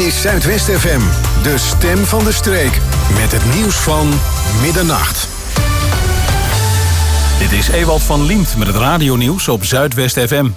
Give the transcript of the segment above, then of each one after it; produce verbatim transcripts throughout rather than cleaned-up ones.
is Zuidwest F M, de stem van de streek. Met het nieuws van middernacht. Dit is Ewald van Liemt met het radionieuws op Zuidwest F M.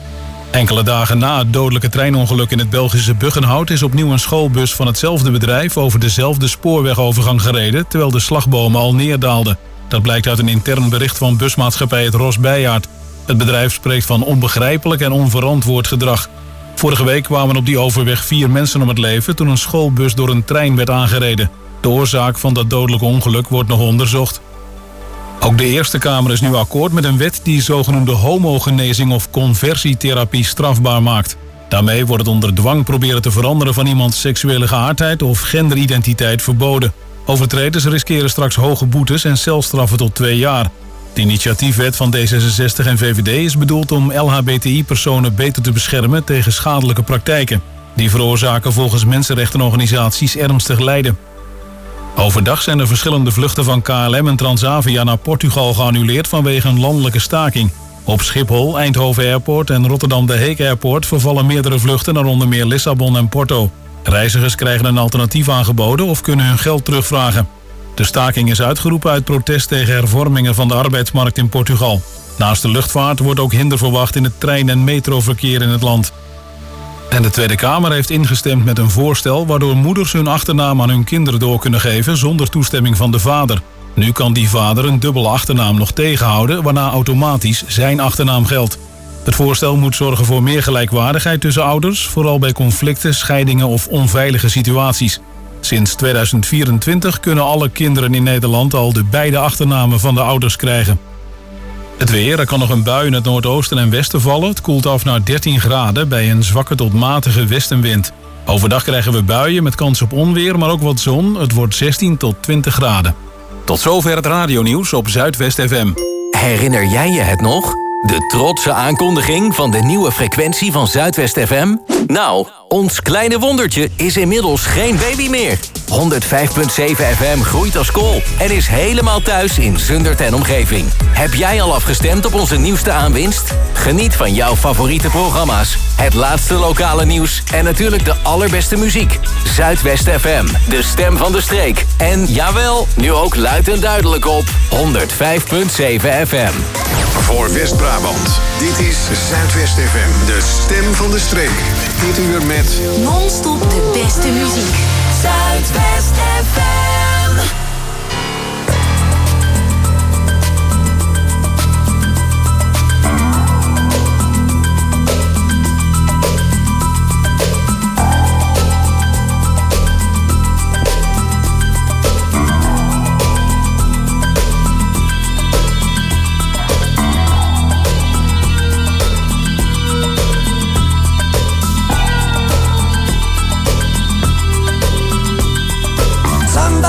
Enkele dagen na het dodelijke treinongeluk in het Belgische Buggenhout is opnieuw een schoolbus van hetzelfde bedrijf over dezelfde spoorwegovergang gereden, terwijl de slagbomen al neerdaalden. Dat blijkt uit een intern bericht van busmaatschappij het Ros Bijaard. Het bedrijf spreekt van onbegrijpelijk en onverantwoord gedrag. Vorige week kwamen op die overweg vier mensen om het leven toen een schoolbus door een trein werd aangereden. De oorzaak van dat dodelijke ongeluk wordt nog onderzocht. Ook de Eerste Kamer is nu akkoord met een wet die zogenoemde homogenezing of conversietherapie strafbaar maakt. Daarmee wordt het onder dwang proberen te veranderen van iemands seksuele geaardheid of genderidentiteit verboden. Overtreders riskeren straks hoge boetes en celstraffen tot twee jaar. De initiatiefwet van D zesenzestig en V V D is bedoeld om L H B T I-personen beter te beschermen tegen schadelijke praktijken. Die veroorzaken volgens mensenrechtenorganisaties ernstig lijden. Overdag zijn er verschillende vluchten van K L M en Transavia naar Portugal geannuleerd vanwege een landelijke staking. Op Schiphol, Eindhoven Airport en Rotterdam de Heek Airport vervallen meerdere vluchten naar onder meer Lissabon en Porto. Reizigers krijgen een alternatief aangeboden of kunnen hun geld terugvragen. De staking is uitgeroepen uit protest tegen hervormingen van de arbeidsmarkt in Portugal. Naast de luchtvaart wordt ook hinder verwacht in het trein- en metroverkeer in het land. En de Tweede Kamer heeft ingestemd met een voorstel waardoor moeders hun achternaam aan hun kinderen door kunnen geven zonder toestemming van de vader. Nu kan die vader een dubbele achternaam nog tegenhouden, waarna automatisch zijn achternaam geldt. Het voorstel moet zorgen voor meer gelijkwaardigheid tussen ouders, vooral bij conflicten, scheidingen of onveilige situaties. Sinds tweeduizend vierentwintig kunnen alle kinderen in Nederland al de beide achternamen van de ouders krijgen. Het weer, er kan nog een bui in het noordoosten en westen vallen. Het koelt af naar dertien graden bij een zwakke tot matige westenwind. Overdag krijgen we buien met kans op onweer, maar ook wat zon. Het wordt zestien tot twintig graden. Tot zover het radionieuws op Zuidwest F M. Herinner jij je het nog? De trotse aankondiging van de nieuwe frequentie van Zuidwest F M? Nou, ons kleine wondertje is inmiddels geen baby meer. honderdvijf komma zeven F M groeit als kool en is helemaal thuis in Zundert en omgeving. Heb jij al afgestemd op onze nieuwste aanwinst? Geniet van jouw favoriete programma's, het laatste lokale nieuws en natuurlijk de allerbeste muziek. Zuidwest F M, de stem van de streek. En jawel, nu ook luid en duidelijk op honderdvijf komma zeven F M. Voor West-Brabant, dit is Zuidwest F M, de stem van de streek. Dit uur met non-stop de beste muziek. Zuidwest F M. Somebody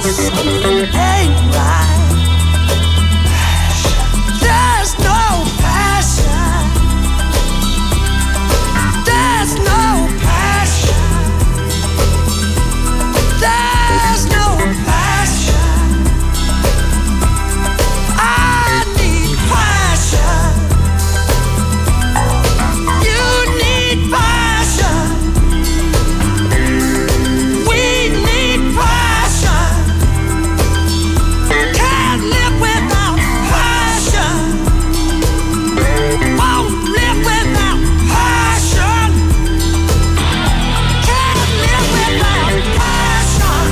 something ain't right. There's no passion. There's no passion. There's no passion. I need passion. You need passion. We need passion. Can't live without passion. Won't live without passion. Can't live without passion.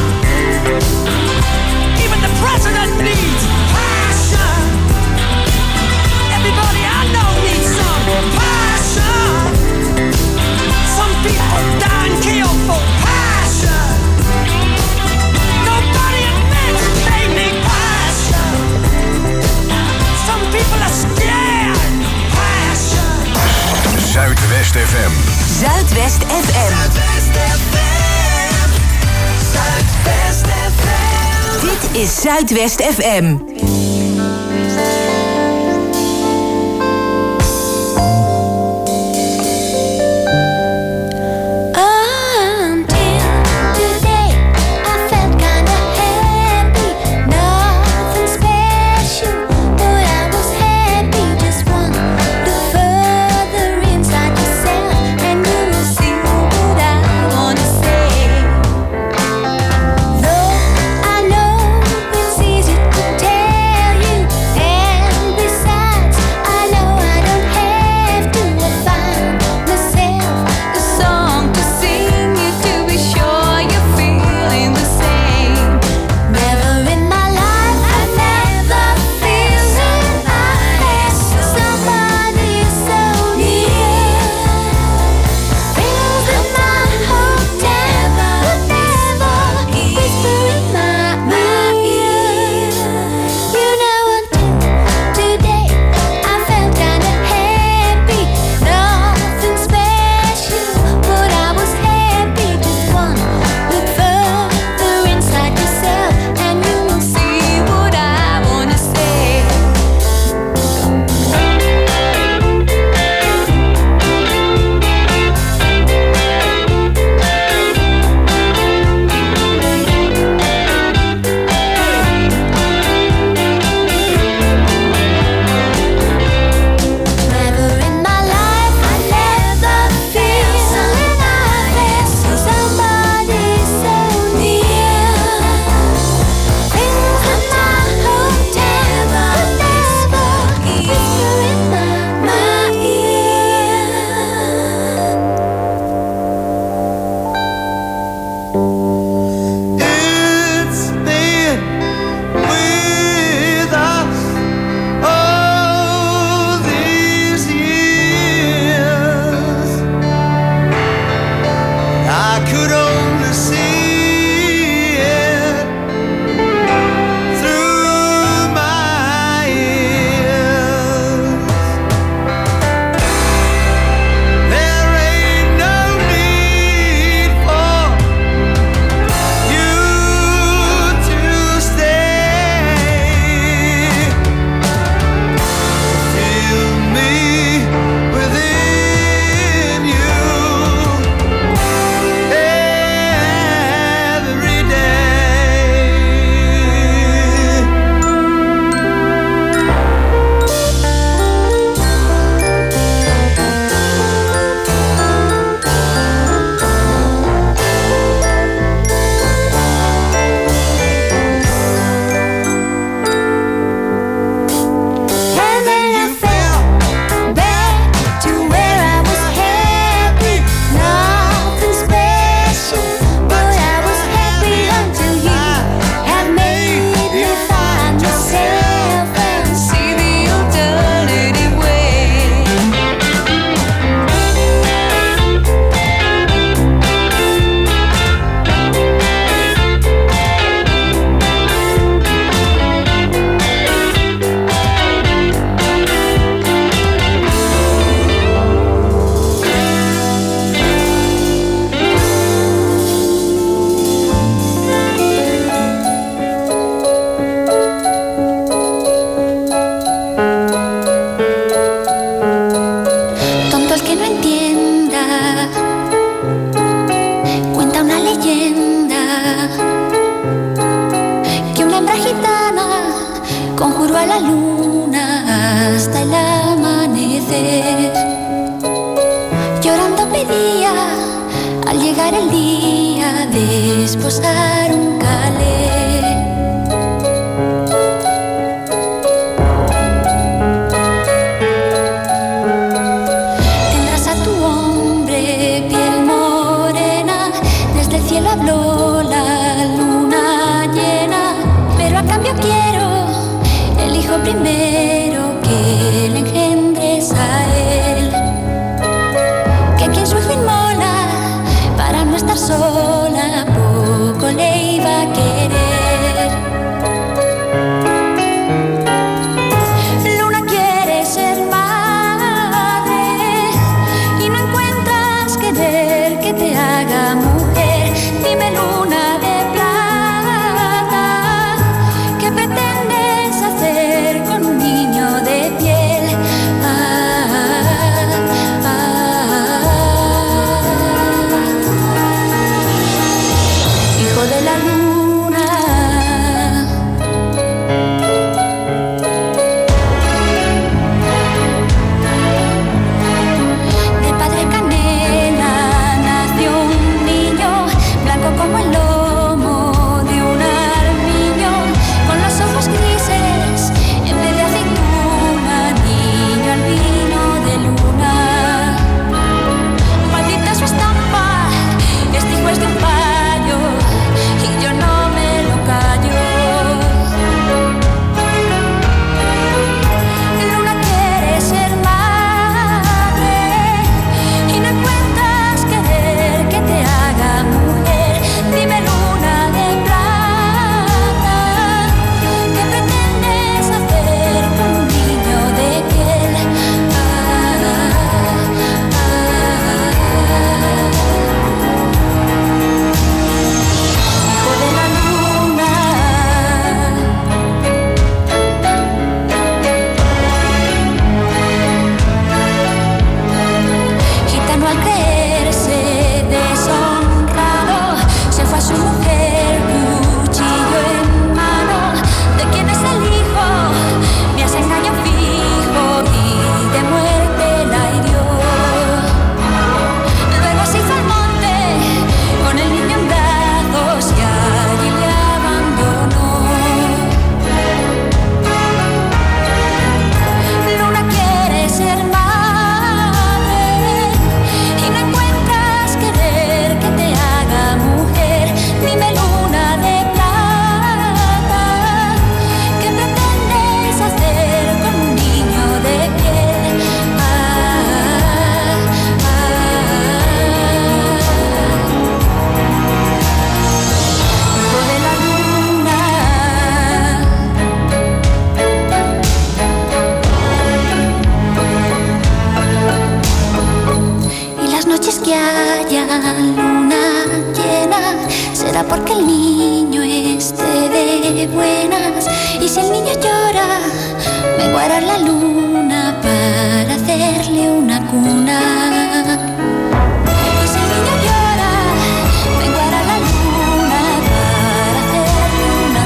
Even the president needs passion. Everybody I know needs some passion. Some people die and kill for passion. Nobody admits they need passion. Some people are scared. Passion. Zuidwest F M. Zuidwest F M. Zuidwest F M. Zuidwest F M. Dit is Zuidwest F M. Until today, I felt kinda happy. Nothing special, but I was happy. Just one look further inside yourself, and you will see what I wanna say. Though I know it's easy to tell. gitana conjuró a la luna hasta el amanecer. Llorando pedía al llegar el día de esposar un calé. Tendrás a tu hombre piel morena, desde el cielo habló la luna llena, pero a cambio quiero el hijo primero que le engendres a él, que quien su hijo inmola para no estar sola poco le iba a querer. Luna quiere ser madre y no encuentras querer que te haga mujer. Dime, luna de plata, ¿qué pretendes hacer con un niño de piel? Ah, ah, ah. Hijo de la luna. De padre canela nació un niño, blanco como el lomo de un armiño, con los ojos grises en vez de aceituna, niño albino de luna. Maldita su estampa, este hijo es de un payo y yo no me lo callo. Luna quiere ser madre y no encuentras querer que te haga mujer. Dime, luna de plata, ¿qué pretendes hacer con un niño de piel? Ah, ah, Hijo de la luna. Gitano al creerse deshonrado se fue a su mujer cuchillo en mano. ¿De quién es el hijo? Me hace engaño fijo y de muerte la hirió. Luego se hizo al monte con el niño en brazos y allí le abandonó. Luna quiere ser madre y no encuentras querer que te haga mujer. Dime, luna de plata, ¿qué pretendes hacer con un niño de piel? Ah, ah, Hijo de la luna. Y las noches que haya luna llena será porque el niño esté de buenas. Y si el niño llora, vengo a arar la luna para hacerle una cuna. Y si el niño llora, vengo a arar la luna para hacerle una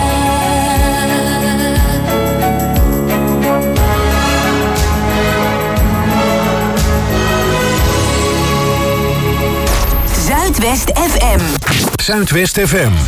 cuna. Zuidwest F M. Zuidwest F M.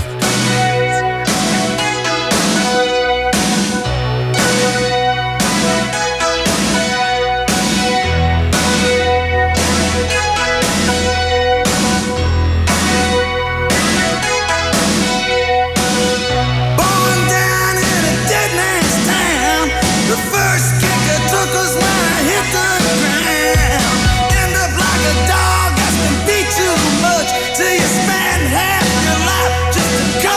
Born down in a dead man's town. The first kick I took was when I hit the ground. End up like a dog that's been beat too much till you spend half your life just to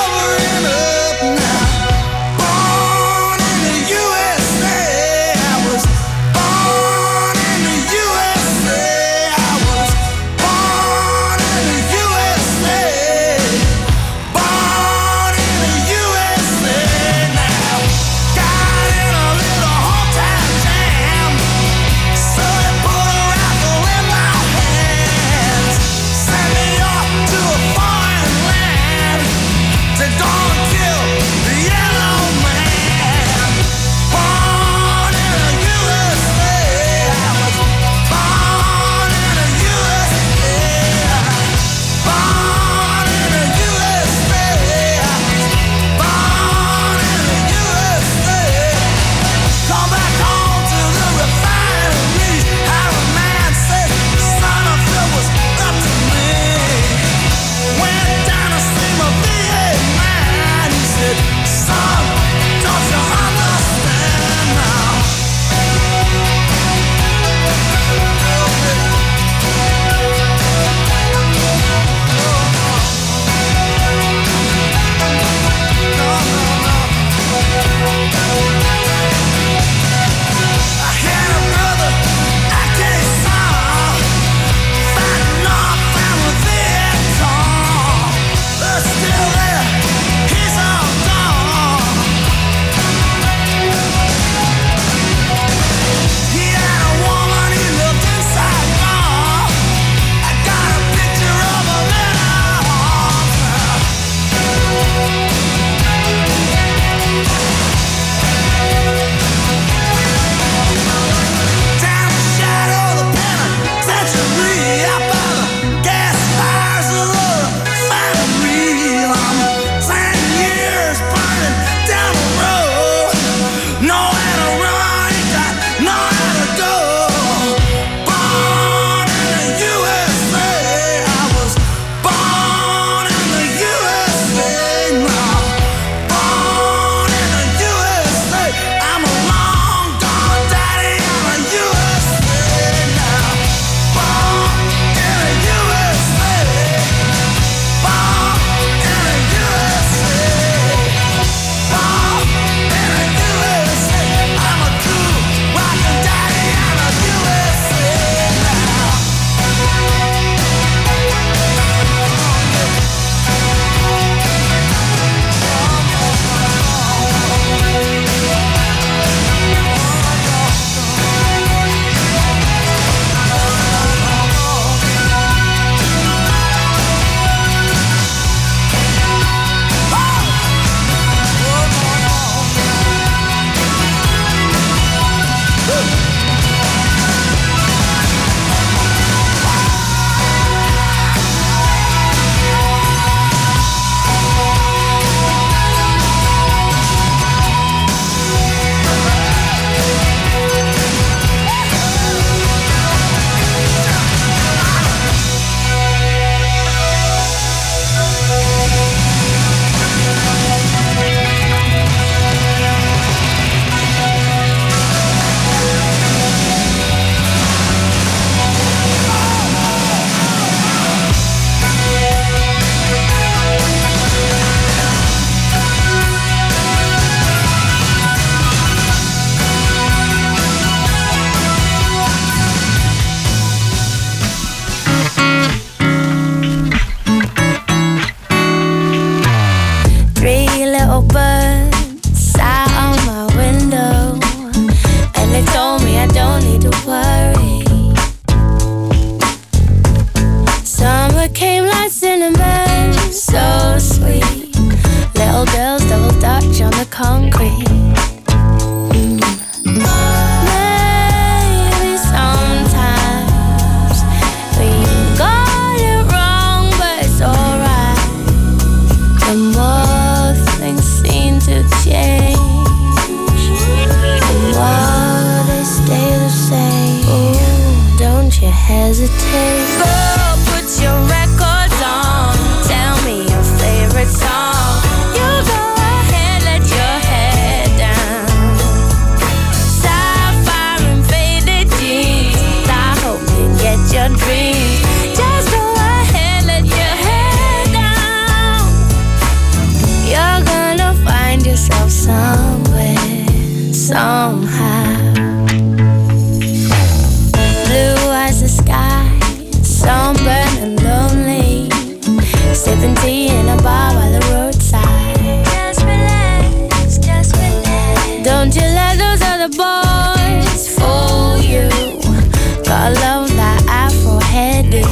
boys fool you. Call love that Afro heading.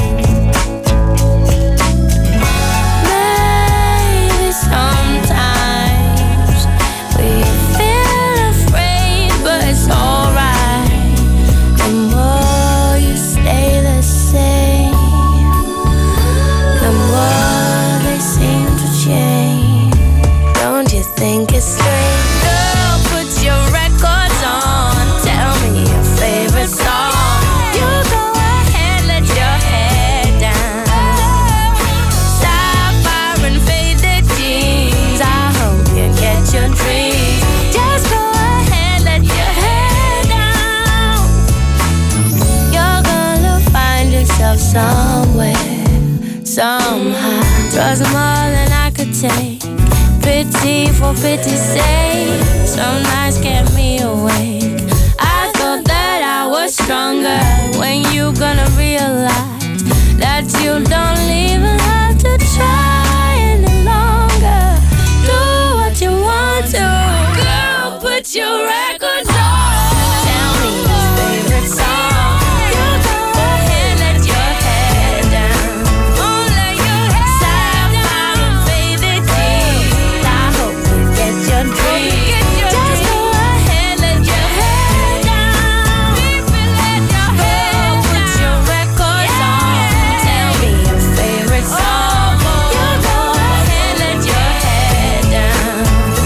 Maybe sometimes we feel afraid, but it's alright. The more you stay the same, the more they seem to change. Don't you think it's strange? Girl, put your records on. Tell me your favorite song. You go ahead, let your head down. Sapphire and faded jeans. I hope you get your dreams. Just go ahead, let your head down. You're gonna find yourself somewhere, somehow. Trust more than I could take. Pity for pity's sake. Some nights kept me awake. I thought that I was stronger. When you gonna realize that you don't even have to try any longer? Do what you want to. Girl, put your records on. Tell me your favorite song. You go ahead, let your head down. Oh, let your head Sapphire and faded jeans. I hope you get your dreams. Just go ahead, let your head down. Girl, put your records on. Tell me your favorite song. You go ahead, let your head down.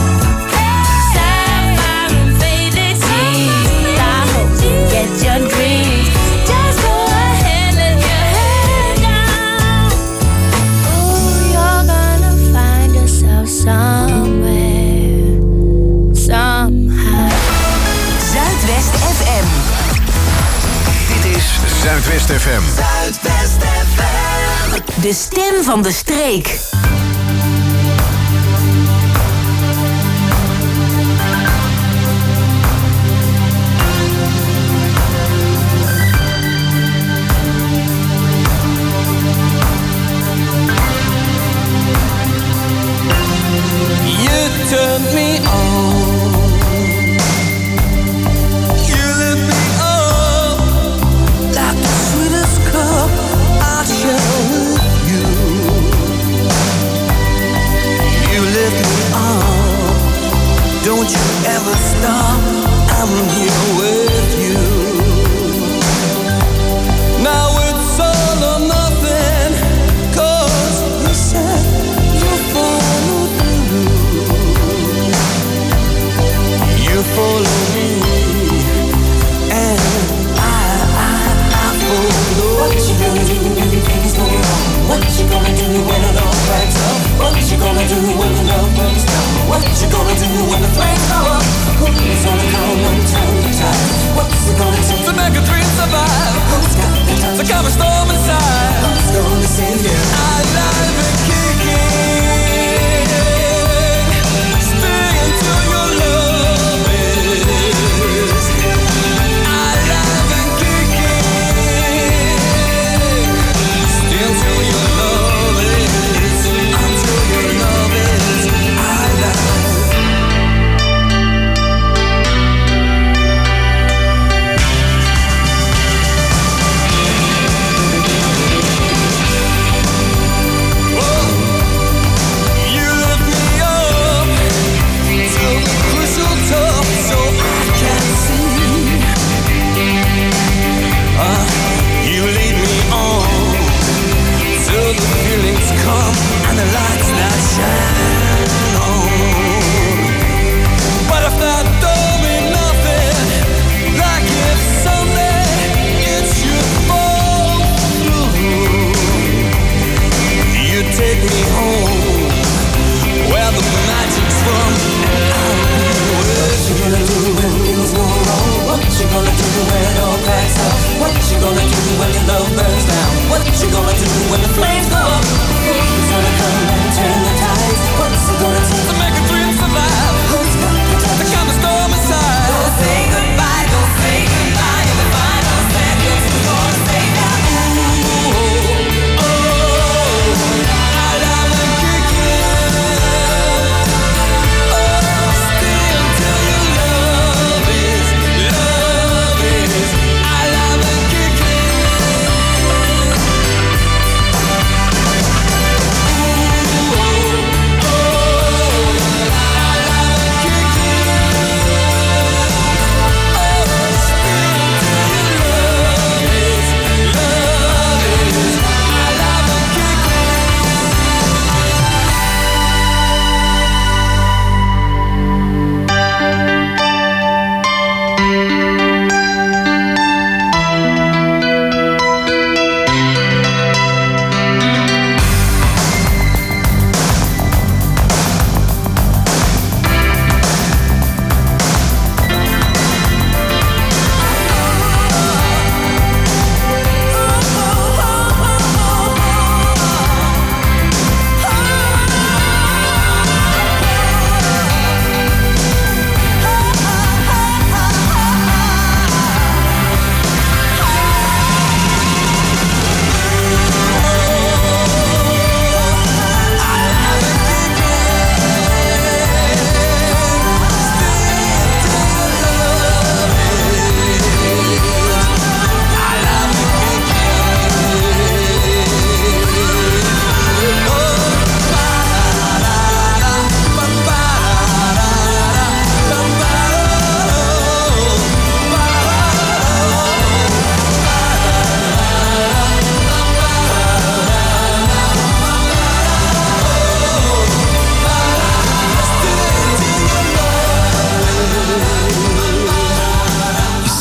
Sapphire and faded jeans. I hope you get your dreams. Just go ahead, let your head down. Ooh, you're gonna find yourself somewhere, somehow. Zuidwest F M. Dit is Zuidwest F M. Zuidwest F M. De stem van de streek. You turned me on. You lit me up like the sweetest cup I share with you. You lift me up. Don't you ever stop. I'm here with you. Now it's all or nothing. 'Cause you said you follow through. You follow me, and I, I, I follow. What you gonna do when the things go wrong? What you gonna do when it all breaks up? What you gonna do when the love burns down? What you gonna do when the flames go up? Who's gonna come and turn the tide? What's it gonna take to make a dream survive? Who's got the time to calm a storm inside? Who's gonna save you? Alive and kicking. Stay until your love is alive and kicking. Stay until your love is, until your love is alive.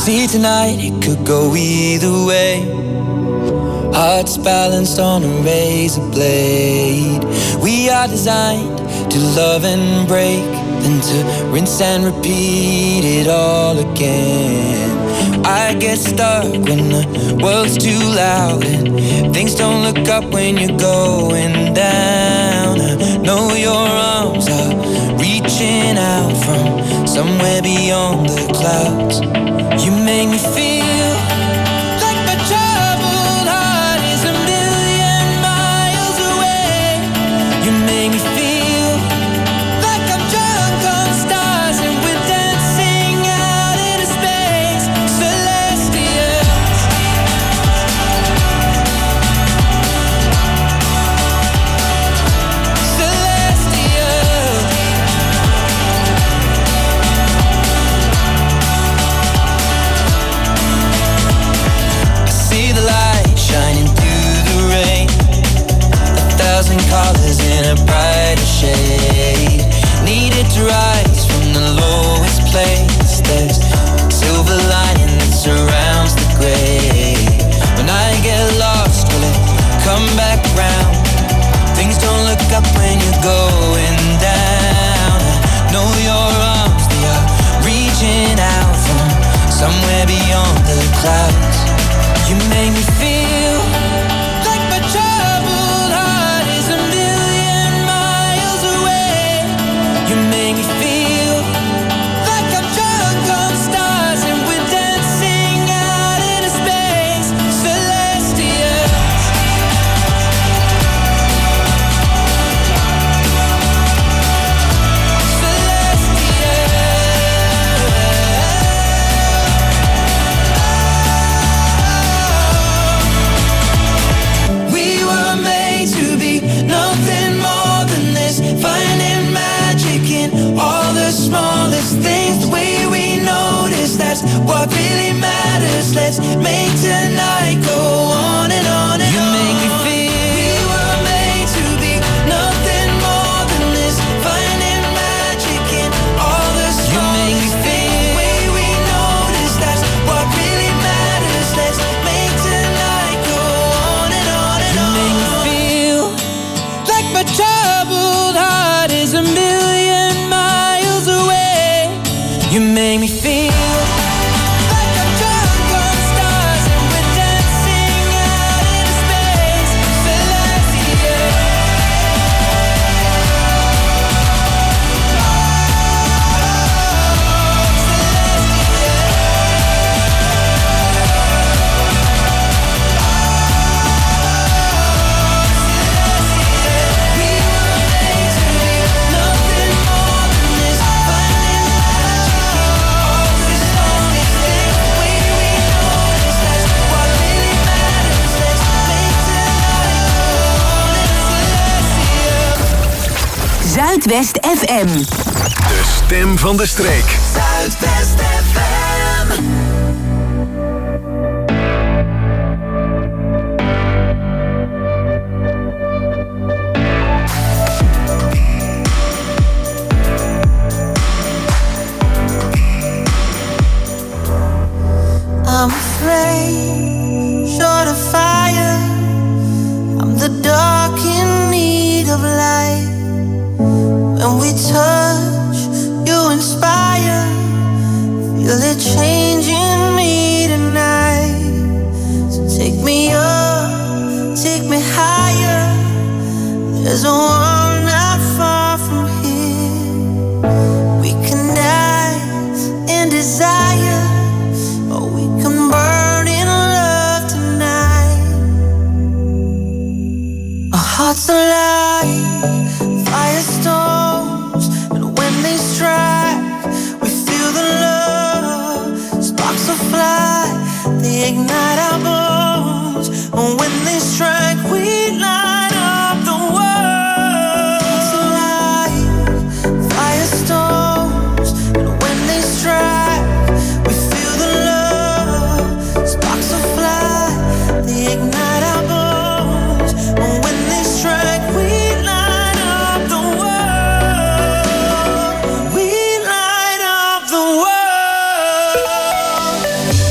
See tonight, it could go either way. Hearts balanced on a razor blade. We are designed to love and break, then to rinse and repeat it all again. I get stuck when the world's too loud and things don't look up when you're going down. I know your arms are reaching out from somewhere beyond the clouds. You make me feel like my troubled heart is a million miles away. You make me feel like I'm drunk on stars and we're dancing out into space. Celestials, celestials. I see the light shining through the rain, a thousand colors in a brighter shade. Needed to rise from the lowest place. There's silver lining that surrounds the gray. When I get lost, will it come back round? Things don't look up when you're going down. I know your arms, they are reaching out from somewhere beyond the clouds. You make me feel like my troubled heart is a million miles away. You make me feel like I'm drunk on stars and we're dancing out into space. Celestials, celestials. We were made to be nothing more than this, finding magic in all the smallest things. The way we notice, that's what really matters. Let's make tonight go on and on and on. You make me feel we were made to be nothing more than this, finding magic in all the smallest things. The way we notice, that's what really matters. Let's make tonight go on and on and on. You make me feel like my troubled heart is a million miles away. You make me feel like I'm drunk on stars and we're dancing out into space. Celestial, we were made to be nothing more than this, finding magic in all the smallest things. The way we notice, that's what really matters. Let's make tonight go on and celestial. Zuidwest F M. De stem van de streek. Zuidwest F M. I'm afraid, short of fire. I'm the dark in need of light. When we touch, you inspire. Feel it changing me tonight. So take me up, take me higher. There's a world not far from here. We can dance in desire, or we can burn in love tonight. Our hearts alive, firestorms, and when they strike, we feel the love. Sparks will fly, they ignite our bones, and when they strike, we light up the world. Hearts alive, firestorms, and when they strike, we feel the love. Sparks will fly, they ignite our bones, and when they strike, we light up the world. We light up the world.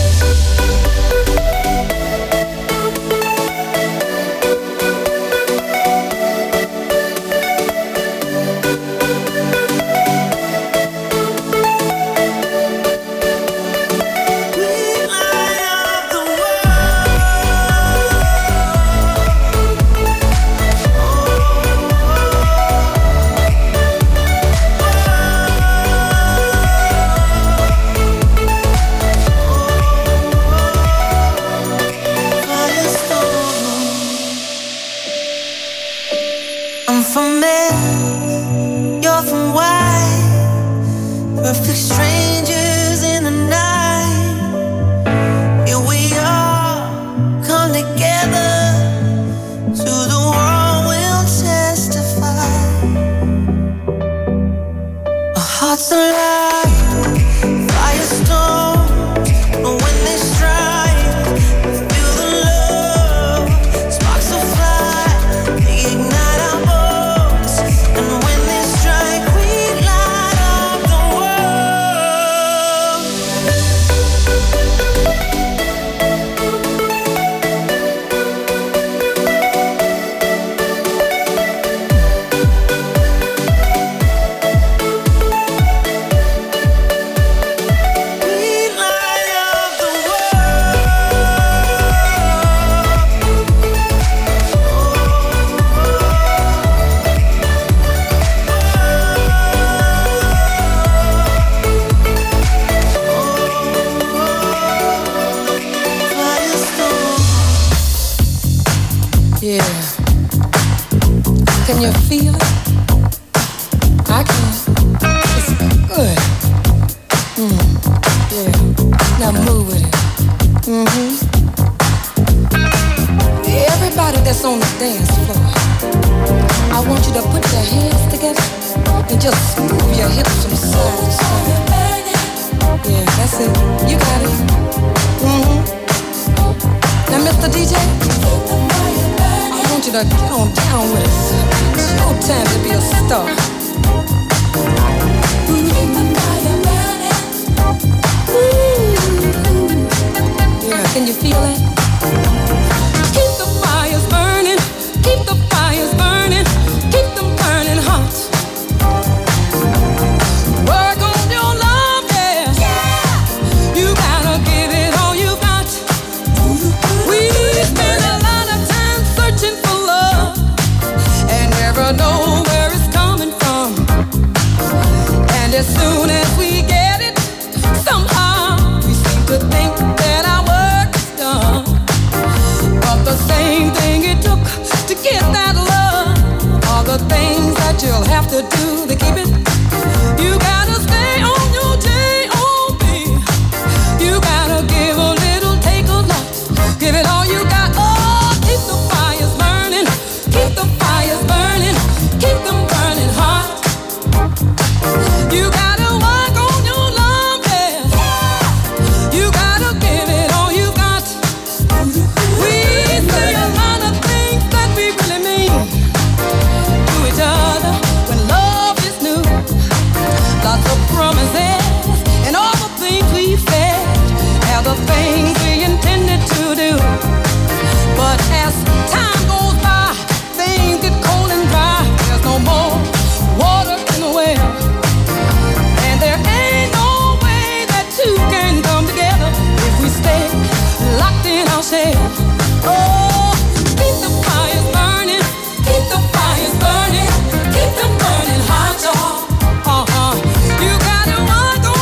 You gotta walk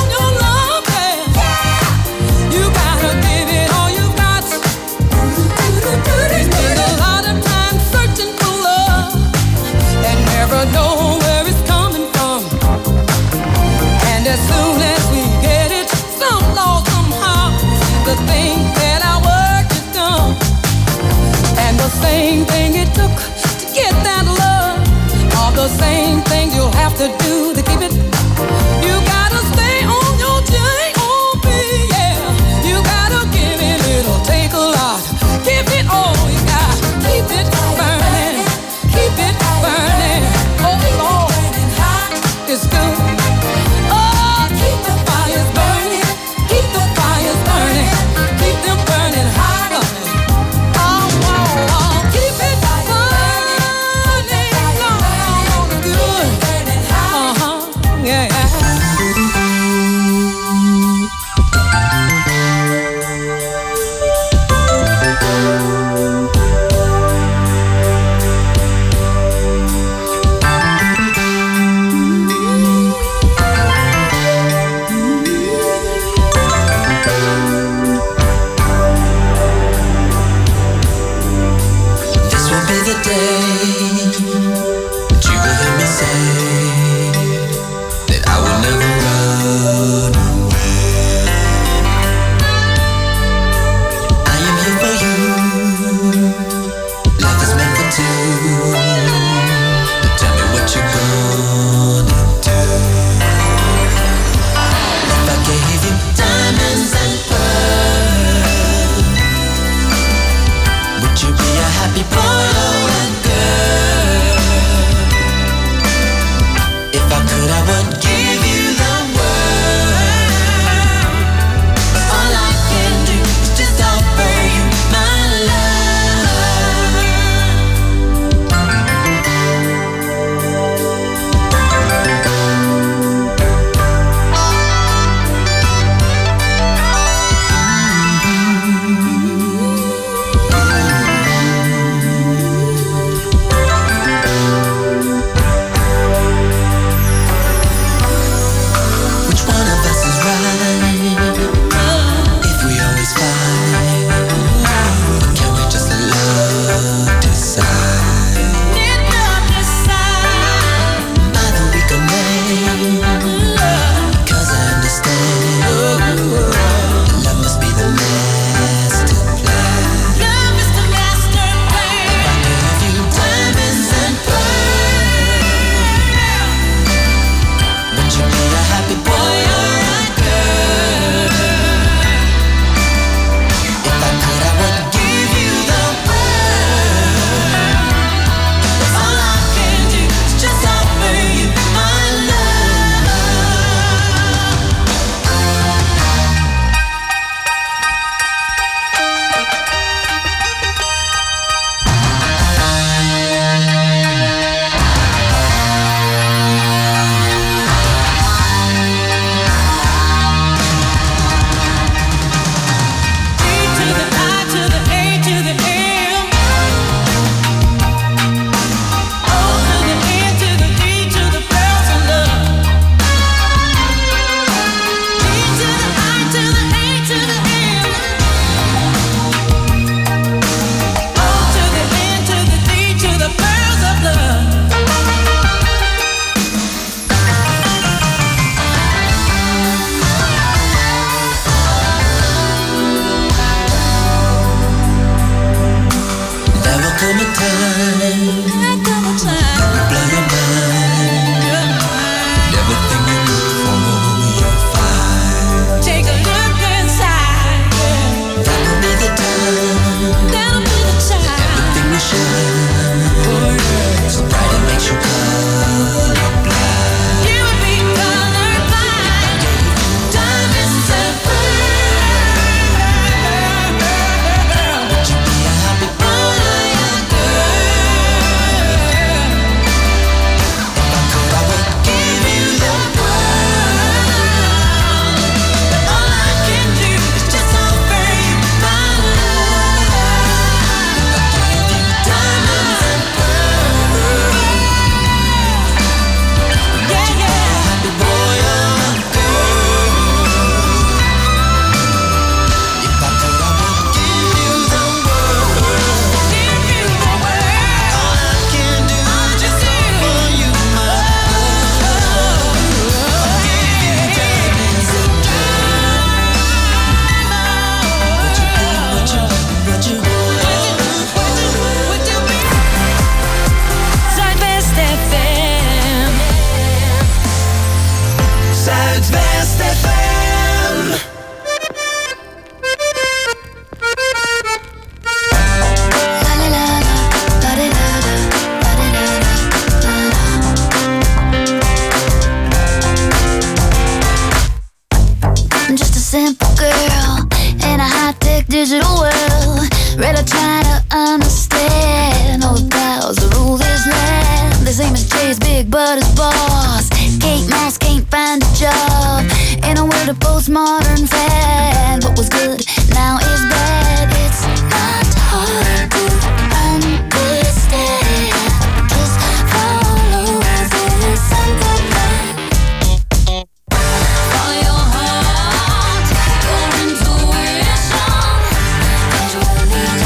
simple girl in a high-tech digital world. Rather try to understand all the powers that rule this land. The same as Jay's big but his boss. Kate Moss can't find a job in a world of postmodern fad. What was good now is bad. It's not hard to understand. Just follow this simple plan. Follow your heart, your intuition. And really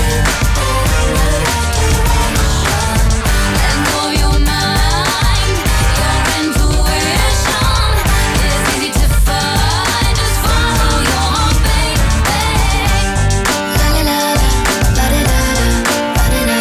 let go of your mind, your intuition. It's easy to find. Just follow your baby. La la la la la la la la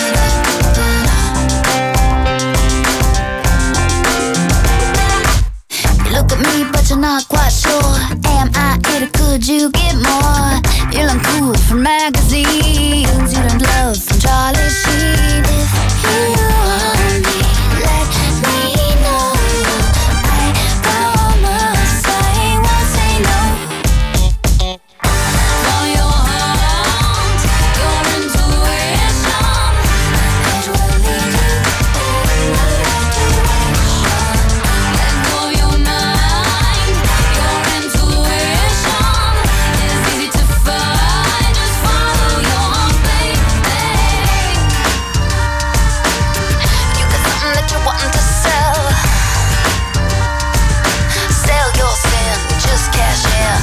la. You look at me, but you're not quite sure. Am I it or could you get more? You learn cool from magazines. You learned love from Charlie Sheen. If you want me, let me know. I promise I won't say no. Follow your heart, your intuition. And really let go of your mind, your intuition. It's easy to find. Just follow your baby. You got something that you want to sell. Sell your sin, just cash in.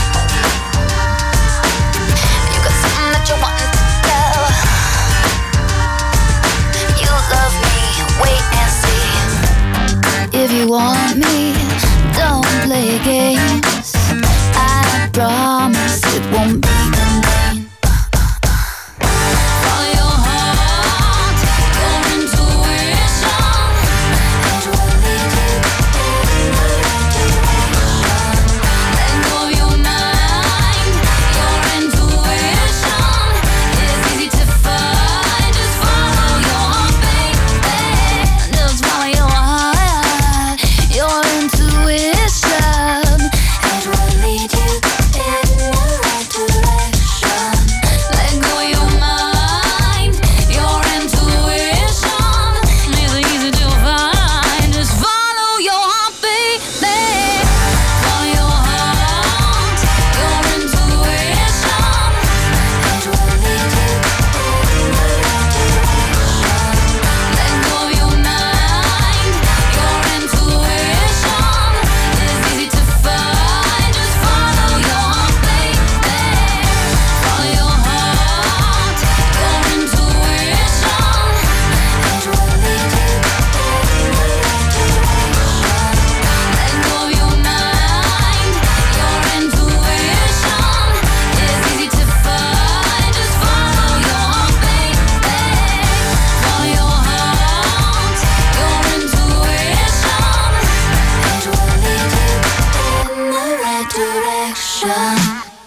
You got something that you want to tell. You love me, wait and see. If you want me, don't play games. I promise it won't be in vain. Follow your heart, your intuition. And really let go of your mind, your intuition. It's easy to find. Just follow your baby. Just follow your heart, your intuition. And we'll lead you in the right direction. Let go of your mind, your intuition. It's easy to find. Just follow your baby. Follow your heart, your intuition. And we'll lead you in the right direction. Let go of your mind, your intuition. It's easy to find. Just follow your baby. Follow your heart, your intuition. And we'll lead you in the right direction. Let go of your mind, your intuition. It's easy to find. Just follow your baby. Follow your heart, your intuition. And we'll lead you in the right direction.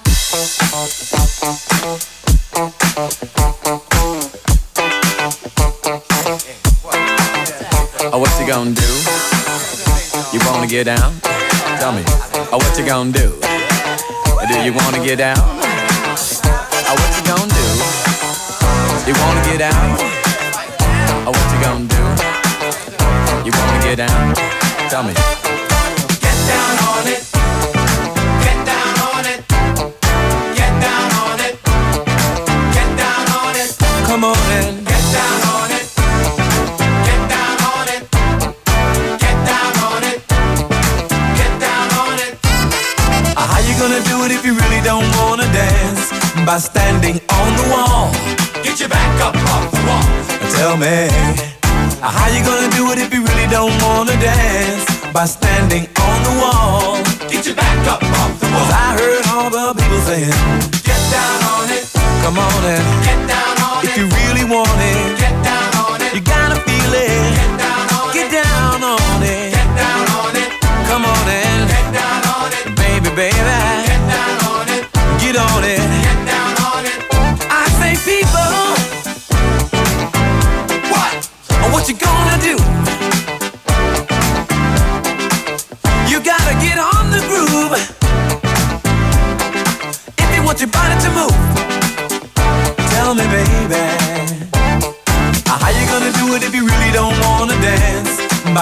Oh, what you gonna do? You wanna get down? Tell me. Oh, what you gonna do? Do you wanna get down? Oh, what you gonna do? You wanna get out? Oh, what you gonna do? You wanna get down? Tell me. Get down on it. Get down on it. Get down on it. Get down on it. Come on and get down on it. Get down on it. Get down on it. Get down on it. Uh, How you gonna do it if you really don't wanna dance? By standing on the wall. Get your back up off the wall. Tell me. uh, How you gonna do it if you really don't wanna dance? By standing on the wall. Get your back up off the wall. 'Cause I heard all the people saying, get down on it. Come on and get down on it. If you really want it, get down on it. You gotta feel it. Get down on it. Get down on it. Get down on it. Come on and get down on it. Baby, baby. Get down on it. Get on it. Get down on it. I say people. What? What you gonna do? You gotta get on the groove.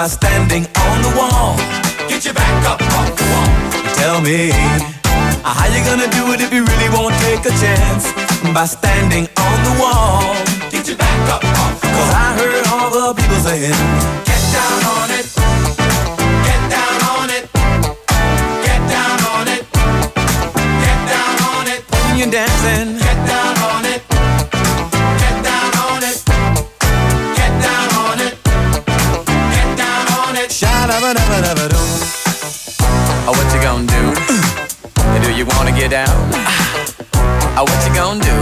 by standing on the wall. Get your back up off the wall. Tell me, how you gonna do it if you really won't take a chance? By standing on the wall. Get your back up off the wall. Cause I heard all the people saying, get down on it. Get down on it. Get down on it. Get down on it. When you're dancing, get down on it. Get down on it. Get down on it. Get down on it. Sha-da-ba-da-ba-da-ba-doo. Oh, what you gonna do? Do you wanna get down? Oh, what you gonna do?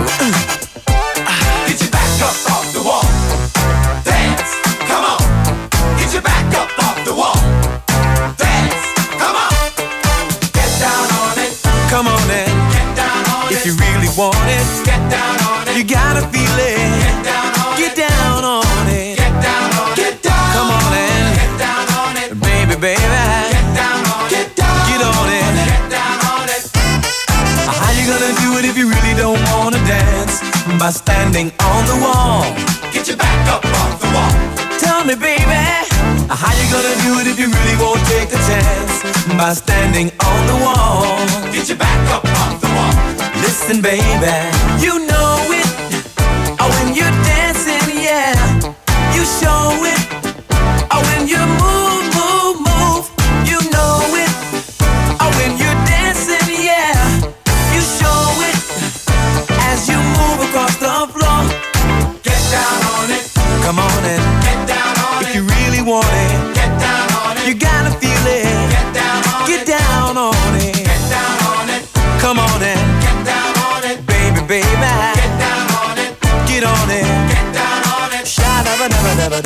Get your back up off the wall. Dance, come on. Get your back up off the wall. Dance, come on. Get down on it. Come on in. Get down on it. If you really want it, get down on it. You gotta feel it. Get down on it. Get down on it. Get down on it. Get down. Come on in. Get down on it. Baby, baby. Get down on it. Get down. Get on it. Get down on it. How you gonna do it if you really don't wanna dance? By standing on the wall. Get your back up off the wall. Tell me, baby, how you gonna do it if you really won't take a chance? By standing on the wall. Get your back up off the wall. Listen, baby, you know it. Oh, when you're dancing, yeah, you show it. Oh, when you move, move, move, you know it. Oh, when you're dancing, yeah, you show it. As you move across the floor, get down on it. Come on in. Get down on it. If you really want it, get down on it. You gotta feel it. Get down on it. Get down on it. Get down on it. Come on in. Get down on it. Baby, baby. Get down on it. Get on it. Get down on it. Sha-da-ba-da-ba-da-ba-da.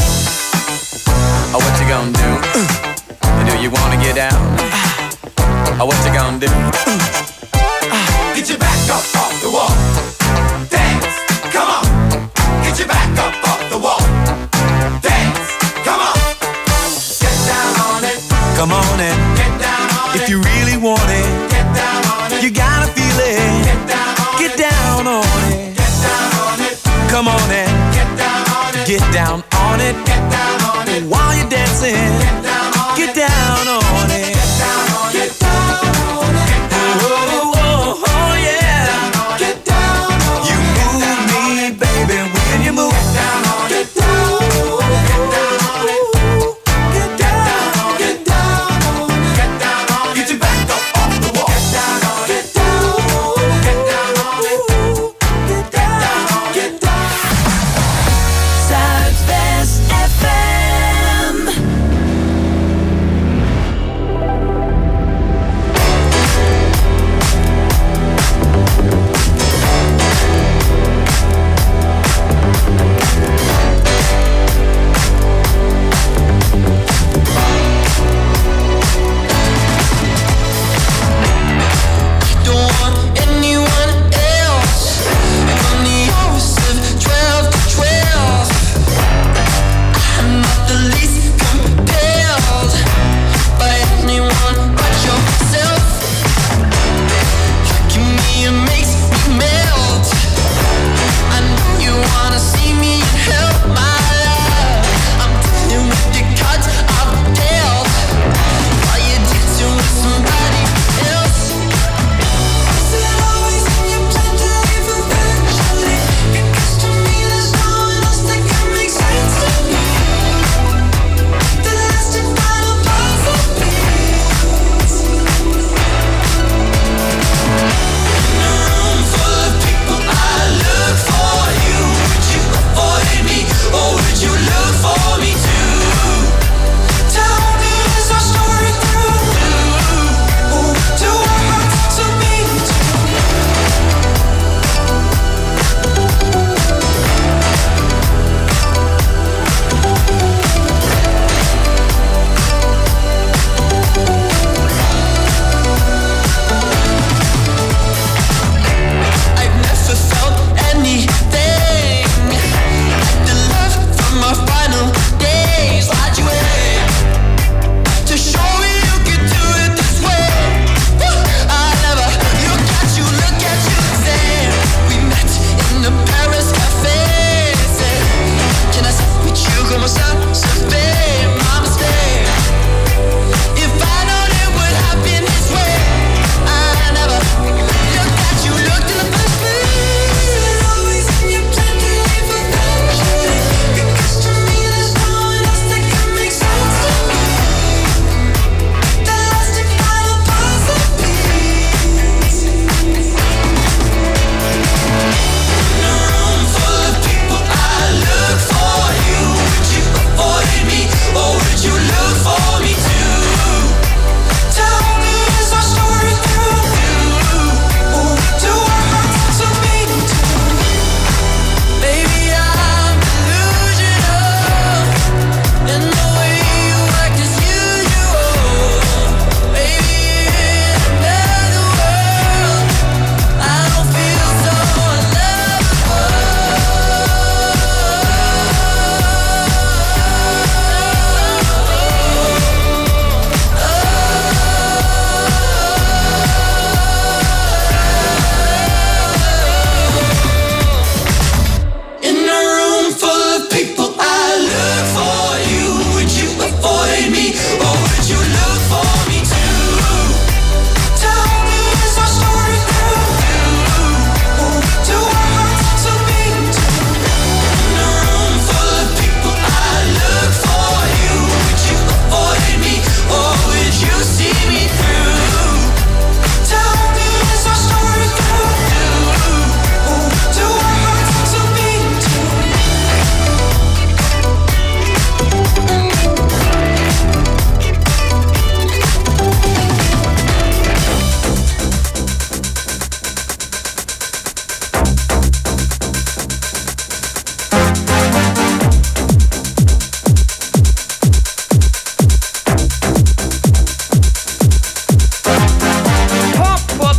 Oh, what you gonna do? Do you wanna get down? Oh, what you gonna do? Get your back up off the wall. Dance, come on. Get your back up off the wall. Dance, come on. Get down on it. Come on in. Get down on it. If you really want it, get down on it. You gotta feel it. Get down on it. Get down on it. Get down on it. Come on in. Get down on it. Get down on it. Get down on it. While you're dancing, get down on it. Get down on it. Get down on it. Get down on it. Oh, oh, oh, yeah. Get down on it. You move me, baby, when you move. Get down on it. Get down on it. Get down on it. Get down on it. Get down on it. Get down on it. Get your back up off the wall. Get down on it. Get down on it. Get down on it. Get down on it. Get down. Zuidwest F M.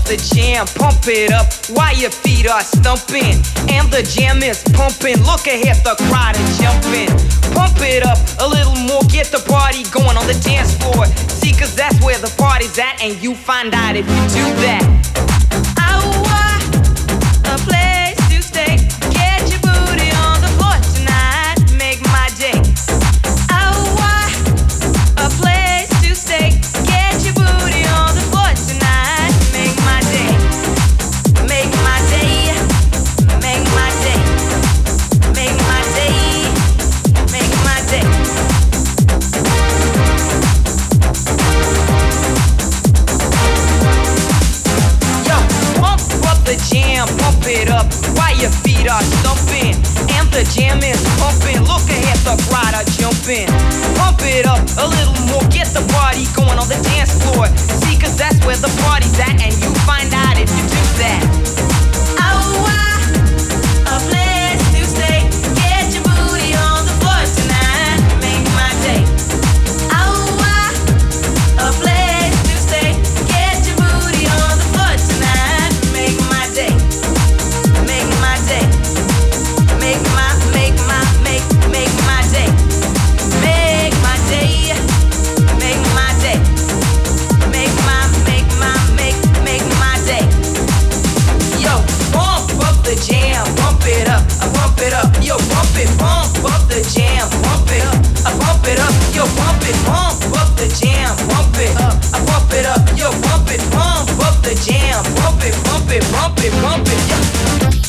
the jam, pump it up while your feet are stumping. And the jam is pumping, look ahead, the crowd is jumping. Pump it up a little more, get the party going on the dance floor. See, cause that's where the party's at, and you find out if you do that. Oh, what a place to stay. Get your booty on the floor tonight, make my day. Oh, what a place to stay. Get your booty on the floor tonight, make my day. Make my day. Make my day. Make my day. Make my day. Yo, pump up the jam, pump it up while your feet are stumping. And the jam is pumping, look ahead, the crowd are jumping. Pump it up a little more, get the party going on the dance floor. See, cause that's where the party's at, and you find out if you do that. Oh, what a place to stay. Get your booty on the floor tonight, make my day. Oh, what a place to stay. Get your booty on the floor tonight, make my day. Make my day. Make my, make my, make, make my day. Make my day. Make my day. Make my, make my, make, make my day. Yo, pump up the jam, pump it up, I pump it up. Yo, pump it, pump up the jam, pump it up, I pump it up. Yo, pump it, pump up the jam, pump it up, I pump it up. Yo, pump it, pump up the jam, pump it, pump it, pump it, pump it. Yeah.